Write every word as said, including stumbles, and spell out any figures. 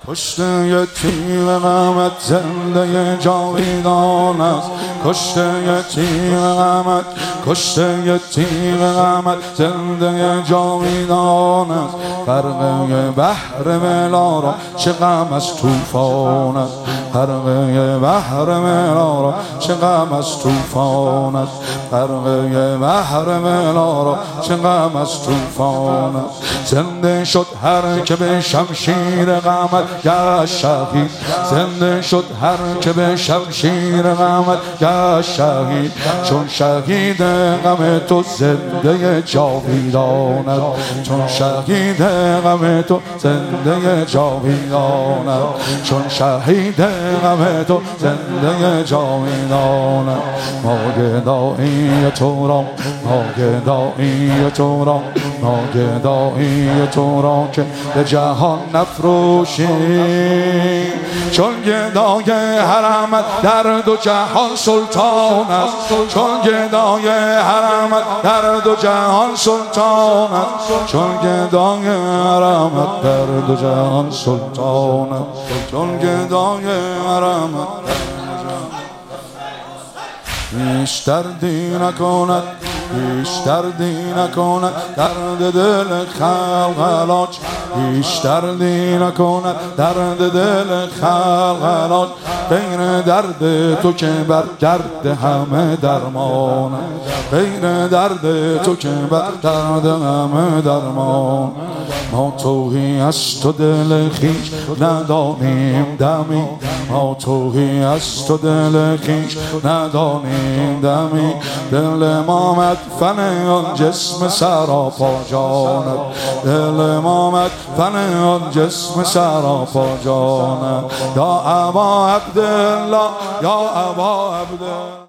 کشته یه تیر غمت زنده جاویدان است، کشته یه تیر غمت، کشته یه تیر غمت زنده جاویدان است. غرقه بحر ملا را چه غم از طوفان است، غرقه بحر ملا را چه غم از طوفان است، غرقه بحر ملا را چه غم از طوفان است. زنده شد هر که به شمشیر غمت گشت شهید، زنده شد هر که به شمشیر غمت گشت شهید. چون شهید غم تو زنده جاویدان است، چون شهید غم تو زنده جاویدان است، چون شهید غم تو زنده جاویدان است. ما گدایی تو را، ما گدایی تو را، ما گدایی تو را که به جهان نفروشی. چون گدای حرمت در دو جهان سلطان است، چون گدای حرمت در دو جهان سلطان است، چون گدای حرمت در دو جهان سلطان است، چون گدای حرمت بیشتر دی نکند، بیشتر دی نکند درد دل خلق علاج، بیشتر دی نکند درد دل خلق علاج. بین درد تو که بر درد همه درمان، بین درد تو که بر درد همه درمان. ما توهی از تو دل خویش ندانیم دمی، ما توهی از تو دل خویش ندانیم دمی. دل ما مدفن آن جسم سراپا جانت، دل ما مدفن آن جسم سراپا جانت. یا ابا عبدالله، یا ابا عبدالله.